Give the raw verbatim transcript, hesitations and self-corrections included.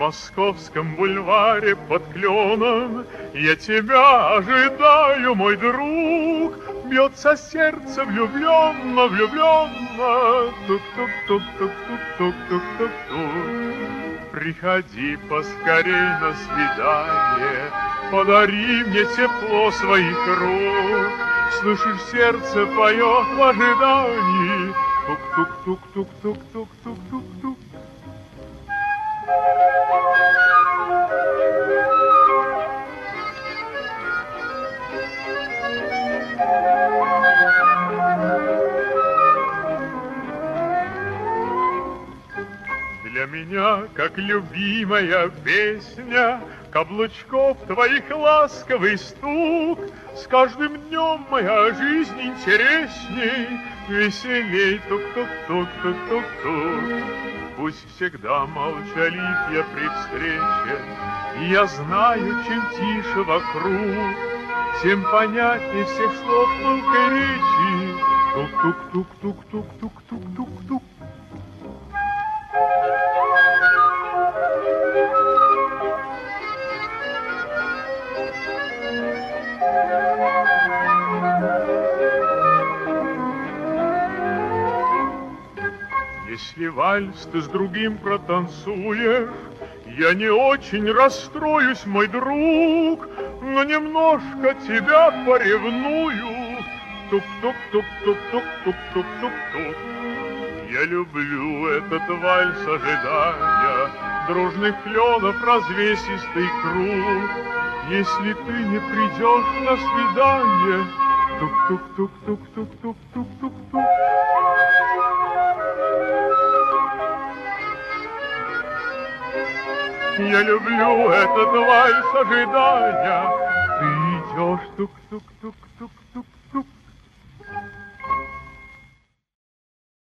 московском бульваре под кленом я тебя ожидаю, мой друг. Бьется сердце влюбленно, влюбленно. Тук-тук-тук-тук-тук-тук-тук-тук. Приходи поскорей на свидание, подари мне тепло своих рук. Слышишь, сердце поет в ожидании. Тук-тук-тук-тук-тук-тук-тук-тук-тук. Для меня, как любимая песня, каблучков твоих ласковый стук. С каждым днем моя жизнь интересней, веселей. Тук-тук-тук-тук-тук-тук. Пусть всегда молчалив я при встрече, и я знаю, чем тише вокруг, тем понятнее всех слов пылкой речи. Тук-тук-тук-тук-тук-тук-тук-тук-тук. Если вальс ты с другим протанцуешь, я не очень расстроюсь, мой друг, но немножко тебя поревную. Тук-тук-тук-тук-тук-тук-тук-тук-тук. Я люблю этот вальс, ожидая дружных кленов развесистый круг. Если ты не придешь на свидание, тук-тук-тук-тук-тук-тук-тук-тук-тук. Я люблю этот вальс, ожидая, ты идешь, тук-тук-тук-тук.